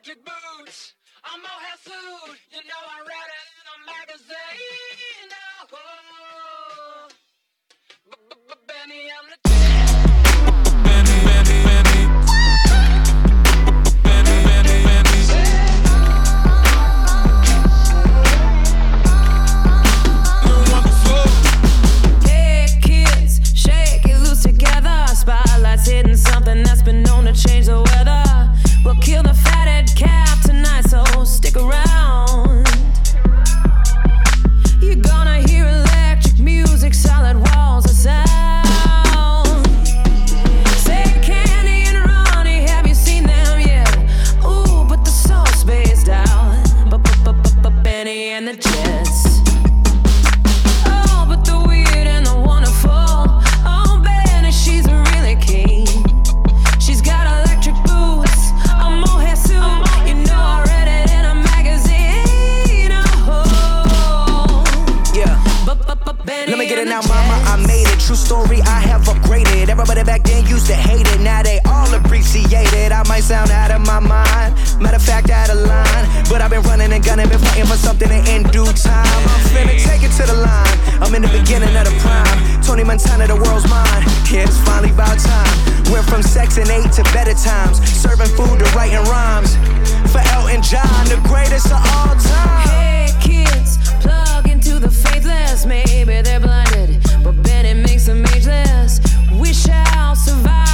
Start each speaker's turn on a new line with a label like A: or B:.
A: electric boots. I'm mohair suit. You know I read it in a magazine. Oh, Benny, I'm the Benny, Benny, Benny. Benny, Benny, Benny. You're wonderful.
B: Hey kids, shake it loose together. Spotlight's hitting something that's been known to change the weather. We'll kill the fatted calf tonight, so stick around. You're gonna hear electric music, solid walls of sound. Say Candy and Ronnie, have you seen them yet? Ooh, but the soul spaced out. Benny and the Jets. Oh, but the weird and the wonderful. Oh, Benny, she's really keen. She's got electric boots, a mohair suit. You know I read it in a magazine. Oh,
C: Yeah.
B: Benny
C: Let me get it
B: and
C: now,
B: the
C: mama, I
B: Jets.
C: made it. True story, I have upgraded. Everybody back then used to hate it. Now they all appreciate it. I might sound out of my mind, matter of fact, out of line. But I've been running and gunning, been fighting for something in due time. I'm finna take it to the line. I'm in the beginning of the prime. Tony Montana, the world's mine. Yeah, it's finally about time. Went from Section 8 to better times. Serving food to writing rhymes. For Elton John, the greatest of all time.
B: Hey kids, plug into the faithless. Maybe they're blinded, but Benny makes them ageless. We shall survive.